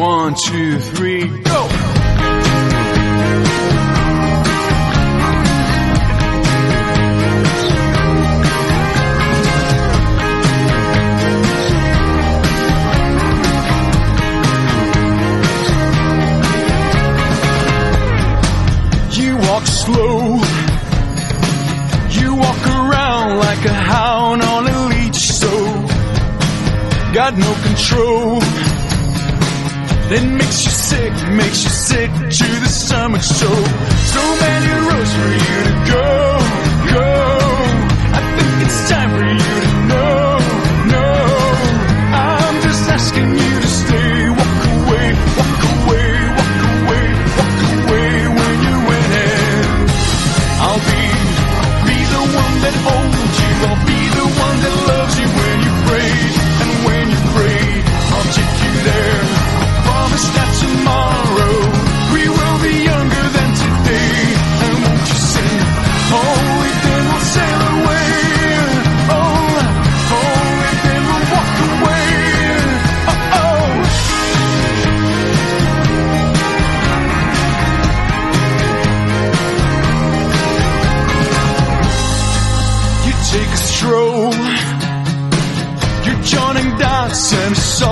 1, 2, 3, go! You walk slow. You walk around like a hound on a leash, so got no control. It makes you sick to the stomach. So many roads for you to go. I think it's time for you to know. I'm just asking you to stay. Walk away when you're winning. I'll be the one that holds you. I'll be the one that loves you when you pray. And when you pray, I'll take you there. Promise that tomorrow we will be younger than today. And won't you sing? Oh, then we'll sail away. Oh, then we'll walk away. You take a stroll. You're joining dots and saw